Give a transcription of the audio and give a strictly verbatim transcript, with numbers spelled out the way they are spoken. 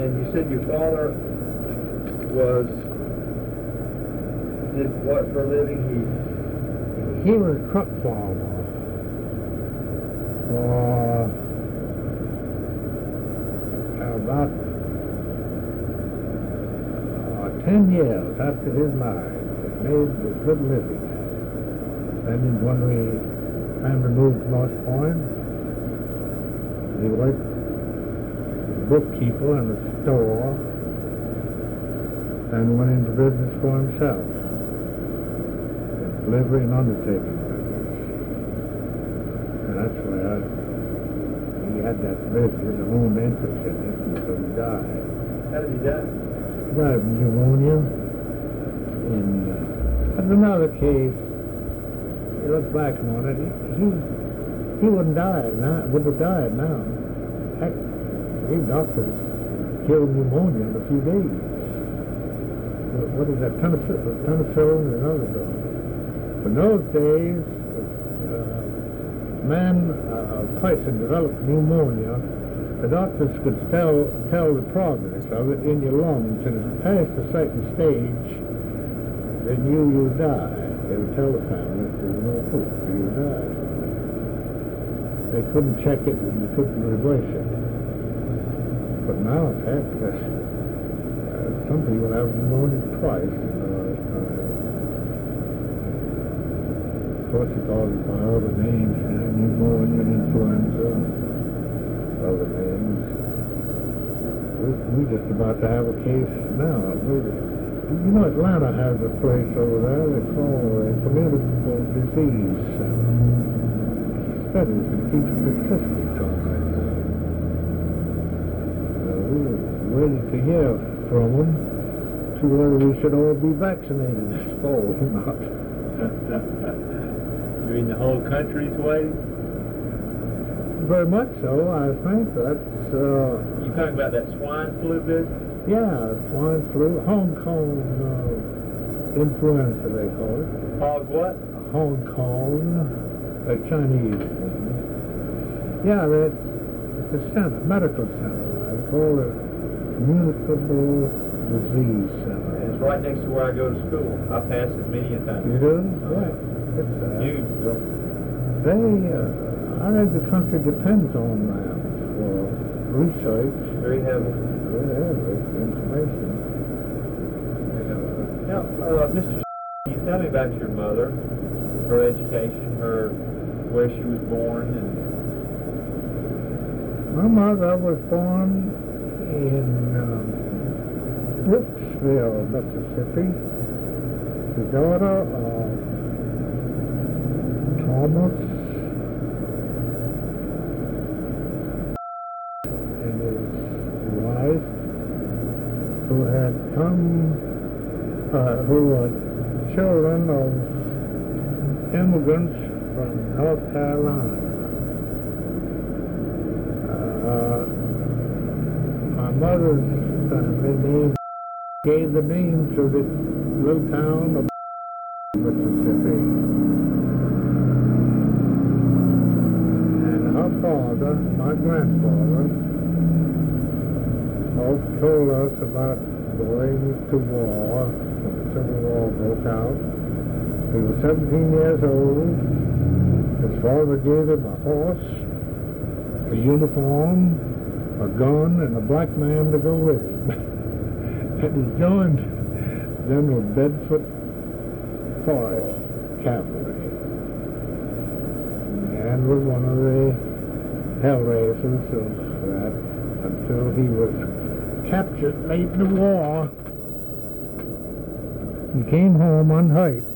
And you said your father was, did what for a living? He he was a truck farmer for about uh, ten years after his marriage. He made a good living. Then when we family moved to North Point, he worked as a bookkeeper in a store and went into business for himself, delivery and undertaking business. And that's where he had that business and owned interest in it until he died. How did he die? He died of pneumonia. And uh, that's another case. You look back on it, he he wouldn't die now, wouldn't have died now. Heck, these doctors killed pneumonia in a few days. What is that, penicillin, penicillin and other drugs. In those days, uh, man, uh, a person developed pneumonia, the doctors could tell, tell the progress of it in your lungs, and if it passed a certain stage, then you, you die. They would tell the family there was no hope, you die. They couldn't check it and they couldn't reverse it. But now, heck, uh, uh, some people have pneumonia twice in their lifetime. Of course, he calls it by other names, you know, pneumonia and influenza, other names. We're, we're just about to have a case now. We're, You know, Atlanta has a place over there they call a communicable disease studies and keeps statistics on that. Uh, we're waiting to hear from them to whether we should all be vaccinated this fall or not. You mean the whole country's waiting? Very much so, I think. That's, uh... You talking about that swine flu business? Yeah, swine flu, Hong Kong uh, influenza, they call it. Hog what? Hong Kong, a Chinese thing. Yeah, that's, it's a center, medical center. They call it communicable disease center. And it's right next to where I go to school. I pass it many a time. You do? Oh, Yeah. It's, uh, you, they, uh, I think the country depends on that for research. very heavily. Information. Now, uh, Mister Can you tell me about your mother, her education, her where she was born, and my mother was born in um, Brooksville, Mississippi, the daughter of Thomas and his wife, who had come, uh, who were children of immigrants from North Carolina. Uh, my mother's family name gave the name to the little town of Mississippi. And her father, my grandfather, also told us about going to war when the Civil War broke out. He was seventeen years old. His father gave him a horse, a uniform, a gun, and a black man to go with him. And he joined General Bedford Forrest Cavalry and was one of the hell raisers of that until he was captured late in the war. He came home unhurt.